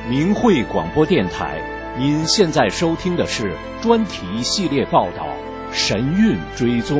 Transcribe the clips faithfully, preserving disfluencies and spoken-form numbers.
明慧广播电台，您现在收听的是专题系列报道《神韵追踪》。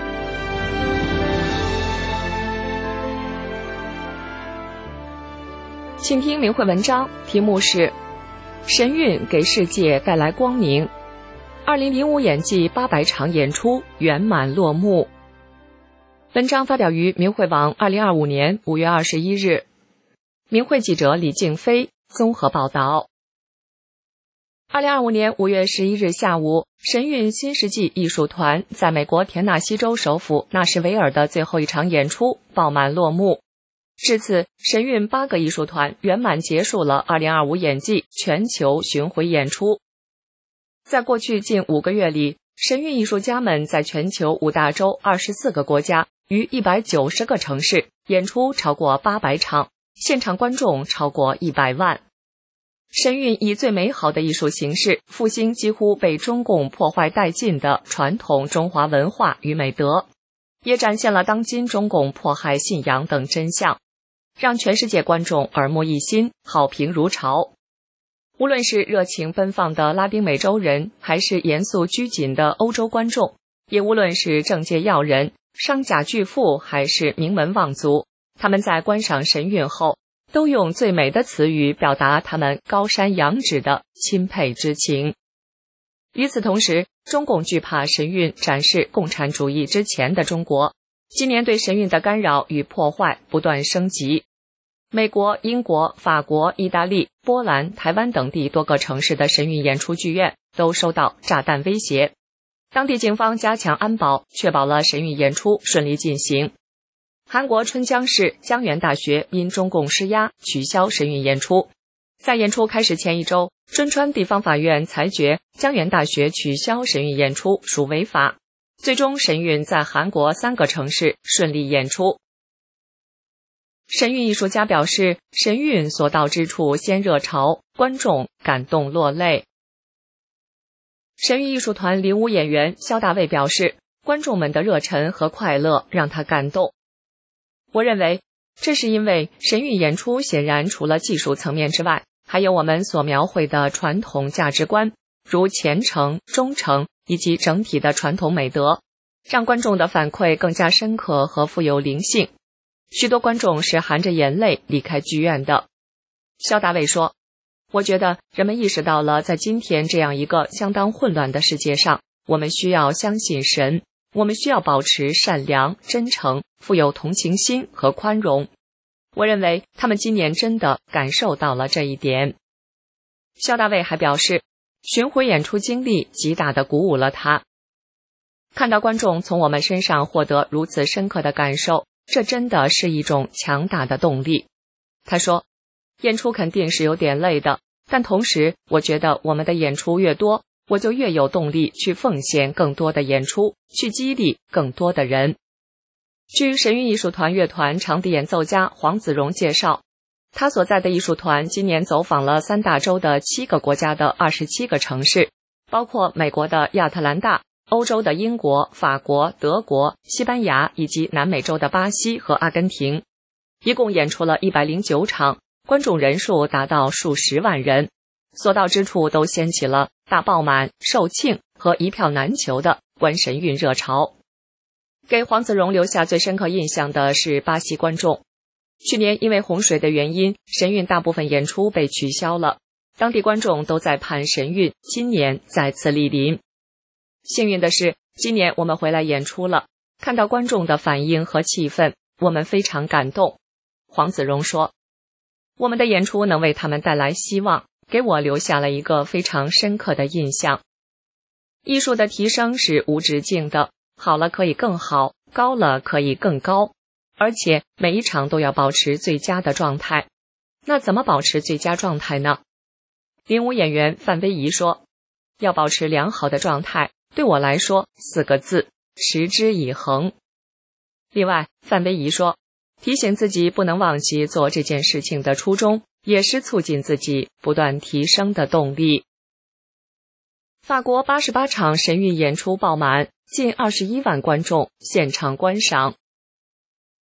请听明慧文章，题目是神韵给世界带来光明。二零零五演季八百场演出圆满落幕。文章发表于明慧网二零二五年五月二十一日。明慧记者李静飞综合报道。二零二五年五月十一日下午，神韵新世纪艺术团在美国田纳西州首府纳什维尔的最后一场演出爆满落幕。至此，神韵八个艺术团圆满结束了二零二五演季全球巡回演出。在过去近五个月里，神韵艺术家们在全球五大洲二十四个国家于一百九十个城市演出超过八百场，现场观众超过一百万。神韵以最美好的艺术形式复兴几乎被中共破坏殆尽的传统中华文化与美德，也展现了当今中共迫害信仰等真相，让全世界观众耳目一新，好评如潮。无论是热情奔放的拉丁美洲人，还是严肃拘谨的欧洲观众，也无论是政界要人、商贾巨富，还是名门望族，他们在观赏神韵后，都用最美的词语表达他们高山仰止的钦佩之情。与此同时，中共惧怕神韵展示共产主义之前的中国，今年对神韵的干扰与破坏不断升级。美国、英国、法国、意大利、波兰、台湾等地多个城市的神韵演出剧院都收到炸弹威胁，当地警方加强安保，确保了神韵演出顺利进行。韩国春江市江原大学因中共施压取消神韵演出，在演出开始前一周，春川地方法院裁决江原大学取消神韵演出属违法，最终神韵在韩国三个城市顺利演出。神韵艺术家表示，神韵所到之处先热潮，观众感动落泪。神韵艺术团领舞演员肖大卫表示，观众们的热忱和快乐让他感动。我认为，这是因为神韵演出显然除了技术层面之外，还有我们所描绘的传统价值观，如虔诚、忠诚以及整体的传统美德，让观众的反馈更加深刻和富有灵性。许多观众是含着眼泪离开剧院的。肖大卫说，我觉得人们意识到了在今天这样一个相当混乱的世界上，我们需要相信神，我们需要保持善良、真诚、富有同情心和宽容。我认为他们今年真的感受到了这一点。肖大卫还表示，巡回演出经历极大地鼓舞了他。看到观众从我们身上获得如此深刻的感受，这真的是一种强大的动力。他说，演出肯定是有点累的，但同时我觉得我们的演出越多，我就越有动力去奉献更多的演出，去激励更多的人。据神韵艺术团乐团长笛演奏家黄子荣介绍，他所在的艺术团今年走访了三大洲的七个国家的二十七个城市，包括美国的亚特兰大、欧洲的英国、法国、德国、西班牙以及南美洲的巴西和阿根廷，一共演出了一百零九场，观众人数达到数十万人，所到之处都掀起了大爆满、售罄和一票难求的观神韵热潮。给黄子荣留下最深刻印象的是巴西观众。去年因为洪水的原因，神韵大部分演出被取消了，当地观众都在盼神韵今年再次莅临。幸运的是，今年我们回来演出了，看到观众的反应和气氛，我们非常感动。黄子荣说，我们的演出能为他们带来希望，给我留下了一个非常深刻的印象。艺术的提升是无止境的，好了可以更好，高了可以更高，而且每一场都要保持最佳的状态。那怎么保持最佳状态呢？领舞演员范威仪说，要保持良好的状态，对我来说四个字，持之以恒。另外，范威仪说，提醒自己不能忘记做这件事情的初衷，也是促进自己不断提升的动力。法国八十八场神韵演出爆满，近二十一万观众现场观赏。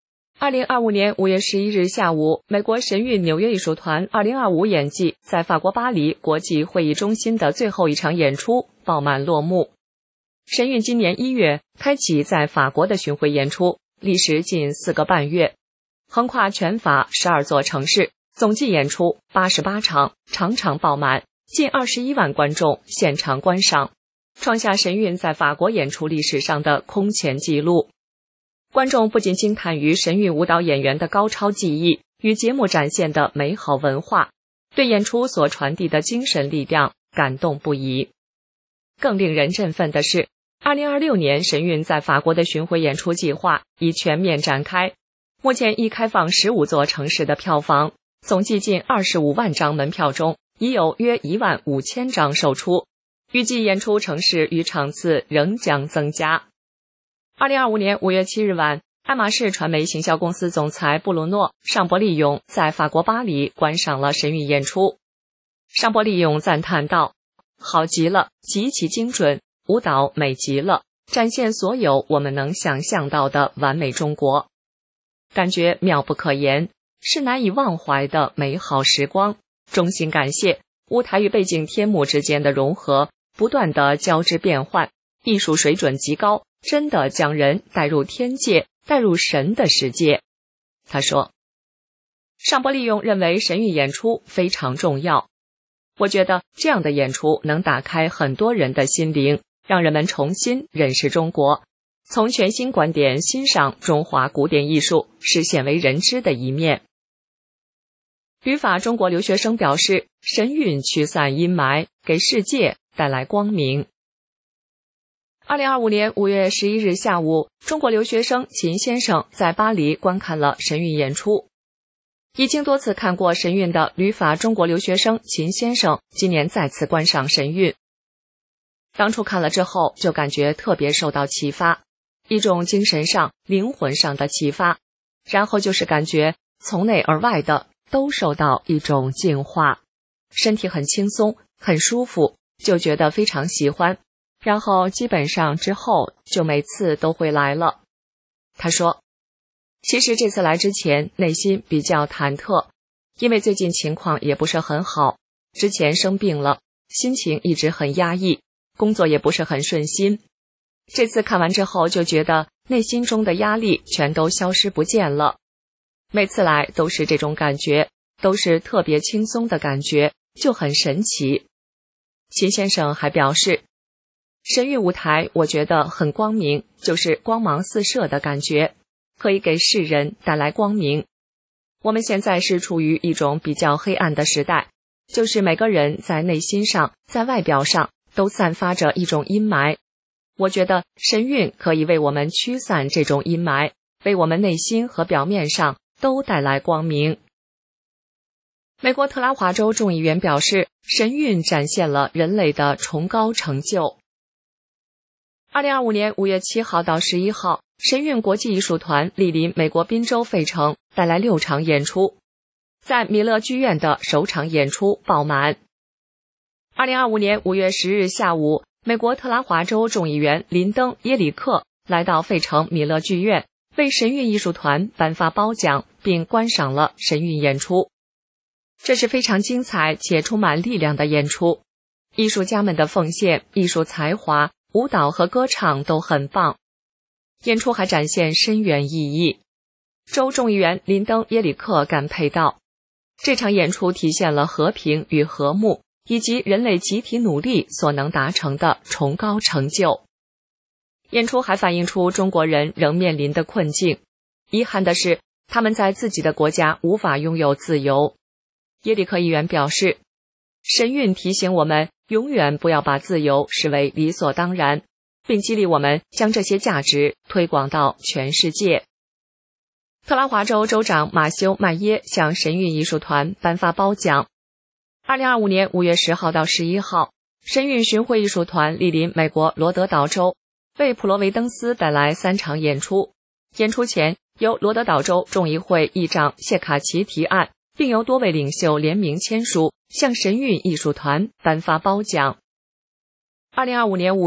二零二五年五月十一日下午，美国神韵纽约艺术团二零二五演季在法国巴黎国际会议中心的最后一场演出爆满落幕。神韵今年一月开启在法国的巡回演出，历时近四个半月，横跨全法十二座城市，总计演出八十八场，场场爆满，近二十一万观众现场观赏，创下神韵在法国演出历史上的空前纪录。观众不仅惊叹于神韵舞蹈演员的高超技艺与节目展现的美好文化，对演出所传递的精神力量感动不已。更令人振奋的是，二零二六年神韵在法国的巡回演出计划已全面展开，目前已开放十五座城市的票房，总计近二十五万张门票中，已有约一万五千张售出，预计演出城市与场次仍将增加。二零二五年五月七日晚，爱马仕传媒行销公司总裁布鲁诺·尚伯利永在法国巴黎观赏了神韵演出。尚伯利永赞叹道：“好极了，极其精准，舞蹈美极了，展现所有我们能想象到的完美中国，感觉妙不可言，是难以忘怀的美好时光。衷心感谢舞台与背景天幕之间的融合，不断的交织变换，艺术水准极高，真的将人带入天界，带入神的世界。”他说，尚伯利永认为神韵演出非常重要。我觉得这样的演出能打开很多人的心灵，让人们重新认识中国，从全新观点欣赏中华古典艺术是鲜为人知的一面。旅法中国留学生表示，神韵驱散阴霾，给世界带来光明。二零二五年五月十一日下午，中国留学生秦先生在巴黎观看了神韵演出。已经多次看过神韵的旅法中国留学生秦先生今年再次观赏神韵。当初看了之后就感觉特别受到启发，一种精神上、灵魂上的启发，然后就是感觉从内而外的都受到一种净化，身体很轻松，很舒服，就觉得非常喜欢。然后基本上之后就每次都会来了。他说，其实这次来之前内心比较忐忑，因为最近情况也不是很好，之前生病了，心情一直很压抑，工作也不是很顺心。这次看完之后就觉得内心中的压力全都消失不见了。每次来都是这种感觉，都是特别轻松的感觉，就很神奇。秦先生还表示，神韵舞台我觉得很光明，就是光芒四射的感觉，可以给世人带来光明。我们现在是处于一种比较黑暗的时代，就是每个人在内心上，在外表上都散发着一种阴霾。我觉得神韵可以为我们驱散这种阴霾，为我们内心和表面上都带来光明。美国特拉华州众议员表示，神韵展现了人类的崇高成就。二零二五年五月七号到十一号，神韵国际艺术团莅临美国宾州费城，带来六场演出，在米勒剧院的首场演出爆满。二零二五年五月十日下午，美国特拉华州众议员林登·耶里克来到费城米勒剧院，为神韵艺术团颁发褒奖，并观赏了神韵演出。这是非常精彩且充满力量的演出，艺术家们的奉献、艺术才华、舞蹈和歌唱都很棒。演出还展现深远意义。州众议员林登·耶里克感佩道，这场演出体现了和平与和睦，以及人类集体努力所能达成的崇高成就。演出还反映出中国人仍面临的困境，遗憾的是，他们在自己的国家无法拥有自由。耶里克议员表示，神韵提醒我们永远不要把自由视为理所当然，并激励我们将这些价值推广到全世界。特拉华州州长马修·麦耶向神韵艺术团颁发褒奖。二零二五年五月十号到十一号，神韵巡回艺术团莅临美国罗德岛州，为普罗维登斯带来三场演出。演出前，由罗德岛州众议会议长谢卡奇提案，并由多位领袖联名签署，向神韵艺术团颁发褒奖。二零二五年五月，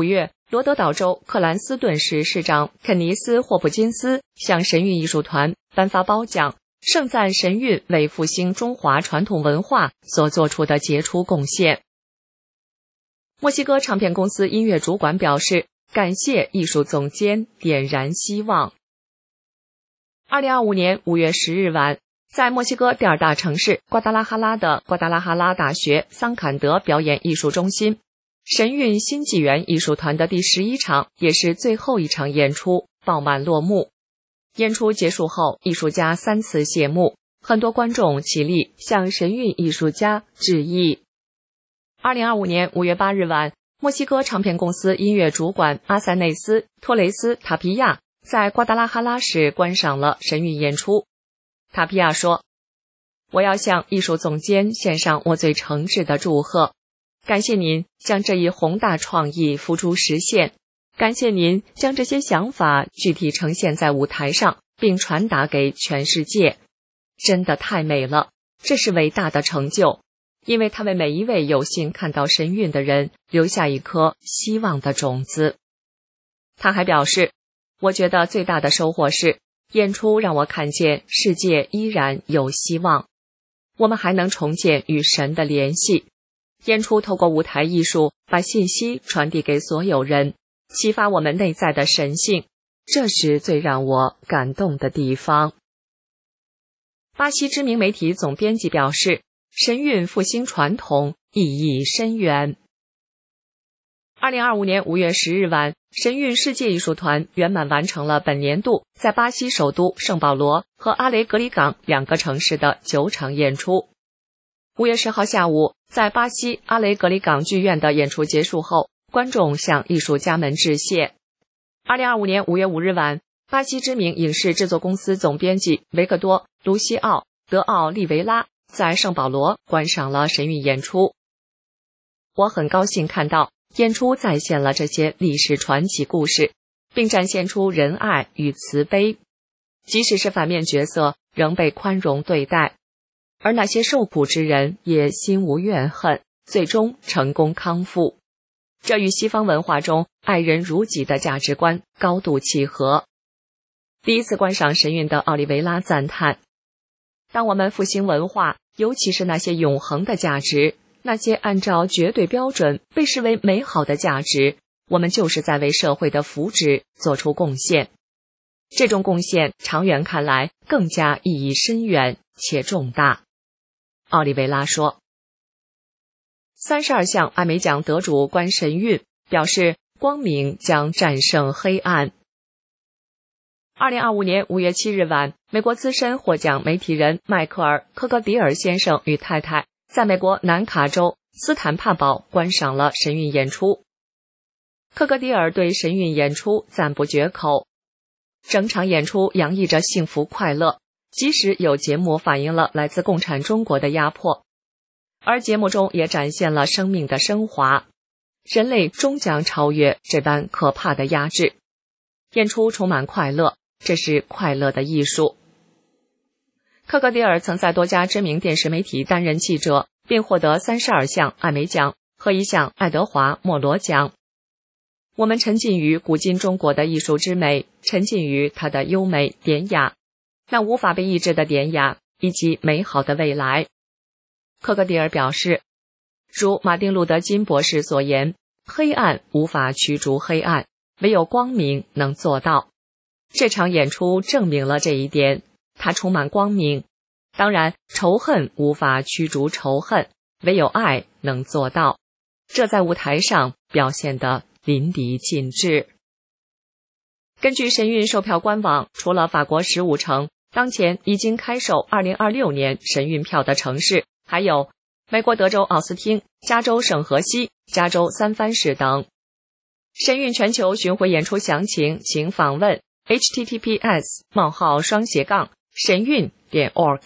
罗德岛州克兰斯顿市市长肯尼斯·霍普金斯向神韵艺术团颁发褒奖，盛赞神韵为复兴中华传统文化所做出的杰出贡献。墨西哥唱片公司音乐主管表示，感谢艺术总监点燃希望。二零二五年五月十日晚，在墨西哥第二大城市瓜达拉哈拉的瓜达拉哈拉大学桑坎德表演艺术中心，神韵新纪元艺术团的第十一场也是最后一场演出爆满落幕。演出结束后，艺术家三次谢幕，很多观众起立向神韵艺术家致意。二零二五年五月八日晚，墨西哥唱片公司音乐主管阿塞内斯·托雷斯·塔皮亚在瓜达拉哈拉市观赏了神韵演出。塔皮亚说：“我要向艺术总监献上我最诚挚的祝贺，感谢您将这一宏大创意付诸实现，感谢您将这些想法具体呈现在舞台上，并传达给全世界。真的太美了，这是伟大的成就。”因为他为每一位有幸看到神韵的人留下一颗希望的种子。他还表示，我觉得最大的收获是，演出让我看见世界依然有希望，我们还能重建与神的联系。演出透过舞台艺术把信息传递给所有人，启发我们内在的神性，这是最让我感动的地方。巴西知名媒体总编辑表示，神韵复兴传统意义深远。二零二五年五月十日晚，神韵世界艺术团圆满完成了本年度在巴西首都圣保罗和阿雷格里港两个城市的九场演出。五月十号下午，在巴西阿雷格里港剧院的演出结束后，观众向艺术家们致谢。二零二五年五月五日晚，巴西知名影视制作公司总编辑维克多·卢西奥·德奥利维拉在圣保罗观赏了神韵演出。我很高兴看到演出再现了这些历史传奇故事，并展现出仁爱与慈悲，即使是反面角色仍被宽容对待，而那些受苦之人也心无怨恨，最终成功康复。这与西方文化中爱人如己的价值观高度契合。第一次观赏神韵的奥利维拉赞叹，当我们复兴文化，尤其是那些永恒的价值，那些按照绝对标准被视为美好的价值，我们就是在为社会的福祉做出贡献。这种贡献长远看来更加意义深远且重大。奥利维拉说。三十二项艾美奖得主观神韵，表示光明将战胜黑暗。二零二五年五月七日晚，美国资深获奖媒体人迈克尔·科格迪尔先生与太太在美国南卡州斯坦帕堡观赏了神韵演出。科格迪尔对神韵演出赞不绝口，整场演出洋溢着幸福快乐，即使有节目反映了来自共产中国的压迫，而节目中也展现了生命的升华，人类终将超越这般可怕的压制。演出充满快乐，这是快乐的艺术。科格迪尔曾在多家知名电视媒体担任记者，并获得三十二项艾美奖和一项爱德华莫罗奖。我们沉浸于古今中国的艺术之美，沉浸于它的优美典雅，那无法被抑制的典雅以及美好的未来。科格迪尔表示，如马丁路德金博士所言，黑暗无法驱逐黑暗，唯有光明能做到。这场演出证明了这一点，它充满光明。当然，仇恨无法驱逐仇恨，唯有爱能做到。这在舞台上表现得淋漓尽致。根据神韵售票官网，除了法国十五城，当前已经开售二零二六年神韵票的城市还有美国德州奥斯汀、加州圣荷西、加州三藩市等。神韵全球巡回演出详情，请访问 h t t p s 冒号双斜杠神韵点 org。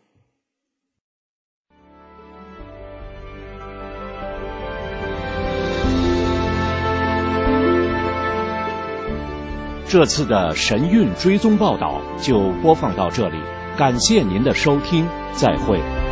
这次的神韵追踪报道就播放到这里，感谢您的收听，再会。